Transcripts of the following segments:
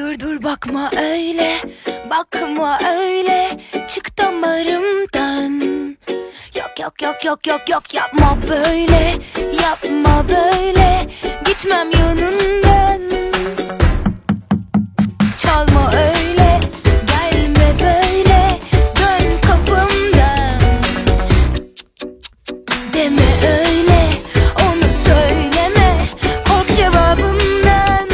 dur bakma öyle, bakma öyle, çık damarımdan. Yok yapma böyle, yapma böyle, gitmem yanından. Çalma öyle, gelme böyle, dön kapımdan. Deme öyle, onu söyleme, kork cevabımdan.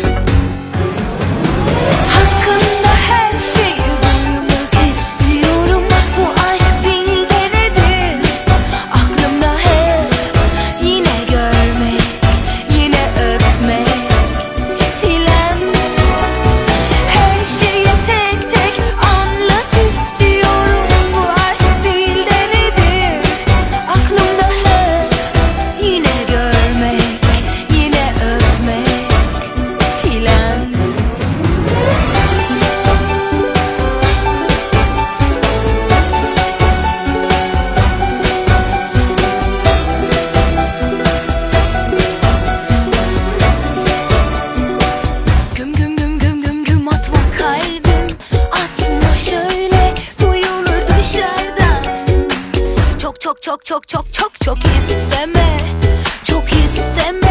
Hakkında her şeyi duymak istiyorum. Bu aşk değil de nedir? Aklımda hep yine görmek, yine öpmek filan. Her şeyi tek tek anlat istiyorum. Bu aşk değil de nedir? Aklımda hep yine görmek, yine öpmek filan. Güm atma kalbim, atma şöyle, duyulur dışarıdan. Çok isteme, çok isteme.